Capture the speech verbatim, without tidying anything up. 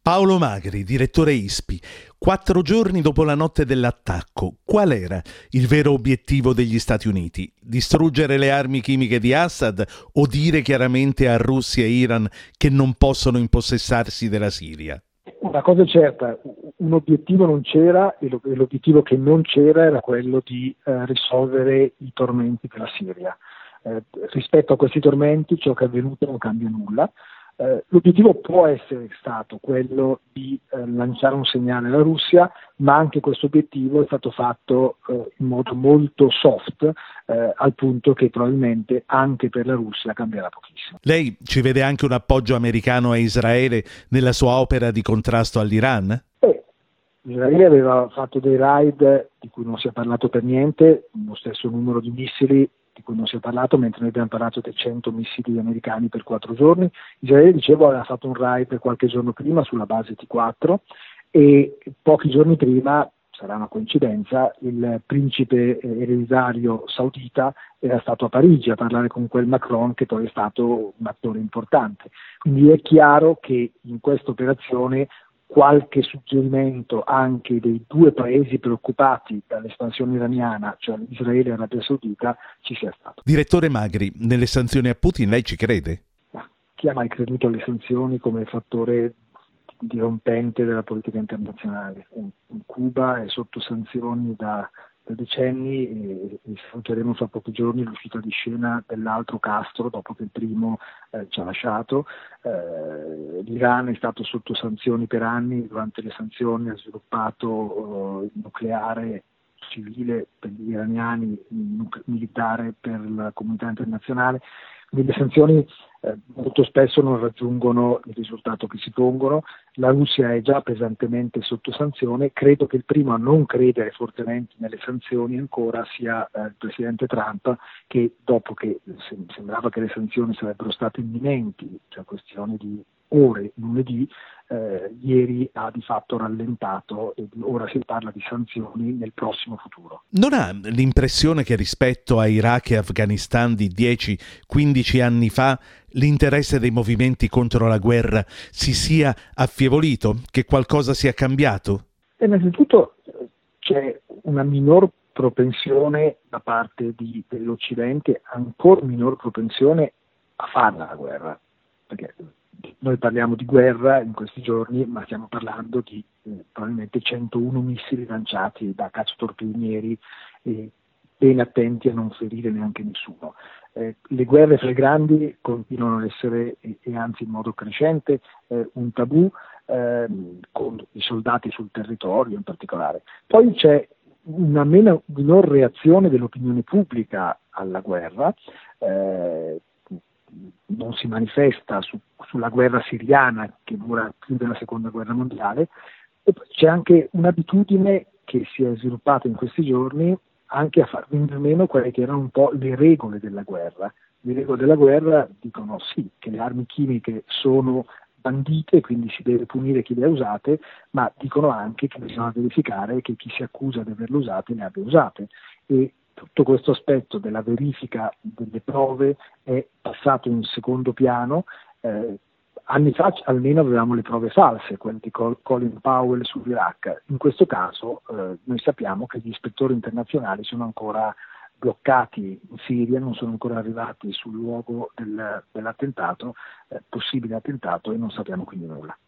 Paolo Magri, direttore I S P I. Quattro giorni dopo la notte dell'attacco, qual era il vero obiettivo degli Stati Uniti? Distruggere le armi chimiche di Assad o dire chiaramente a Russia e Iran che non possono impossessarsi della Siria? Una cosa è certa, un obiettivo non c'era e l'obiettivo che non c'era era quello di eh, risolvere i tormenti della Siria. Eh, rispetto a questi tormenti ciò che è avvenuto non cambia nulla. Eh, l'obiettivo può essere stato quello di eh, lanciare un segnale alla Russia, ma anche questo obiettivo è stato fatto eh, in modo molto soft, eh, al punto che probabilmente anche per la Russia cambierà pochissimo. Lei ci vede anche un appoggio americano a Israele nella sua opera di contrasto all'Iran? Eh, Israele aveva fatto dei raid di cui non si è parlato per niente, lo stesso numero di missili di cui non si è parlato, mentre noi abbiamo parlato dei cento missili americani per quattro giorni. Israele, dicevo, aveva fatto un raid qualche giorno prima sulla base T quattro e pochi giorni prima, sarà una coincidenza, il principe ereditario saudita era stato a Parigi a parlare con quel Macron che poi è stato un attore importante. Quindi è chiaro che in questa operazione qualche suggerimento anche dei due paesi preoccupati dall'espansione iraniana, cioè Israele e Arabia Saudita, ci sia stato. Direttore Magri, nelle sanzioni a Putin lei ci crede? Ma chi ha mai creduto alle sanzioni come fattore dirompente della politica internazionale? Cuba è sotto sanzioni da, da decenni e, e saluteremo fra pochi giorni l'uscita di scena dell'altro Castro dopo che il primo eh, ci ha lasciato. Eh, L'Iran è stato sotto sanzioni per anni, durante le sanzioni ha sviluppato eh, il nucleare civile per gli iraniani, il militare per la comunità internazionale. Quindi le sanzioni eh, molto spesso non raggiungono il risultato che si pongono. La Russia è già pesantemente sotto sanzione. Credo che il primo a non credere fortemente nelle sanzioni ancora sia eh, il presidente Trump, che dopo che sem- sembrava che le sanzioni sarebbero state imminenti, cioè questione di ore, lunedì, eh, ieri ha di fatto rallentato e ora si parla di sanzioni nel prossimo futuro. Non ha l'impressione che rispetto a Iraq e Afghanistan di dieci quindici anni fa l'interesse dei movimenti contro la guerra si sia affievolito, che qualcosa sia cambiato? E innanzitutto c'è una minor propensione da parte di, dell'Occidente, ancora minor propensione a farla la guerra, perché noi parliamo di guerra in questi giorni, ma stiamo parlando di eh, probabilmente centouno missili lanciati da cacciatorpedinieri e ben attenti a non ferire neanche nessuno. Eh, le guerre fra i grandi continuano ad essere, e, e anzi in modo crescente, eh, un tabù, eh, con i soldati sul territorio in particolare. Poi c'è una meno, minor reazione dell'opinione pubblica alla guerra, eh, non si manifesta su, sulla guerra siriana che dura più della seconda guerra mondiale, e poi c'è anche un'abitudine che si è sviluppata in questi giorni anche a far venire meno quelle che erano un po' le regole della guerra. Le regole della guerra dicono sì, che le armi chimiche sono bandite, quindi si deve punire chi le ha usate, ma dicono anche che bisogna verificare che chi si accusa di averle usate le abbia usate. E tutto questo aspetto della verifica delle prove è passato in secondo piano. Eh, anni fa almeno avevamo le prove false, quelle di Colin Powell sull'Iraq. In questo caso eh, noi sappiamo che gli ispettori internazionali sono ancora bloccati in Siria, non sono ancora arrivati sul luogo del, dell'attentato, eh, possibile attentato, e non sappiamo quindi nulla.